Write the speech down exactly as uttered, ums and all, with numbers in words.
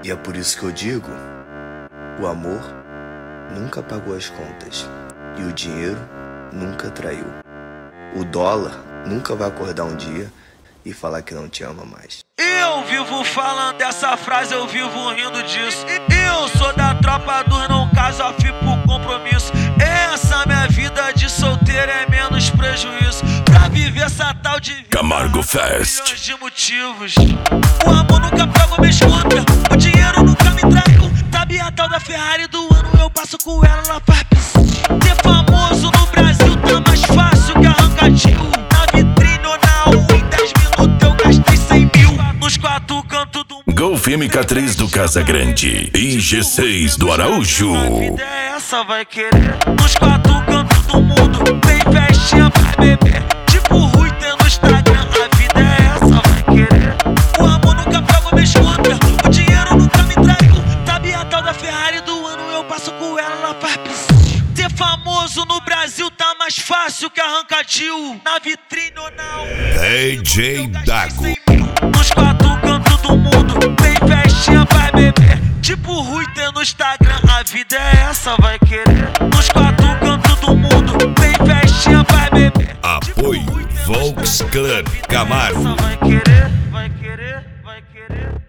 E é por isso que eu digo, o amor nunca pagou as contas e o dinheiro nunca traiu. O dólar nunca vai acordar um dia e falar que não te ama mais. Eu vivo falando essa frase, eu vivo rindo disso. Eu sou da tropa dos não caso, afim por compromisso. Essa minha vida de solteiro é menos prejuízo. Pra viver essa tal de vida, Camargo Fest. milhões de motivos. O amor nunca pagou minha escuta, o dinheiro nunca me traiu. Sabe a tal da Ferrari do ano, eu passo com ela, ela faz piscina. Ser famoso no Brasil tá mais fácil que arrancar tio. Na vitrine ou na rua, em dez minutos eu gastei cem mil. Nos quatro cantos do mundo. Golf M K três do Casa Grande e G seis do Araújo. A vida é essa, vai querer. Nos quatro cantos do mundo, tem festinha pra beber. Tipo Rui tem no Instagram, a vida é essa, vai querer. O amor nunca pagou minha escuta, o dinheiro nunca me traiu. Sabe a tal da Ferrari do ano, eu passo com ela, ela faz piscina. Ser famoso no Brasil tá mais fácil que arrancar tio. Na vitrine ou na rua, D J Dago. nos quatro cantos do mundo, tem festinha pra beber. Tipo Rui tem no Instagram, a vida é essa, vai querer. Nos quatro cantos do mundo, tem festinha pra beber. Apoio Volks Club Camargo. Vai querer, vai querer, vai querer.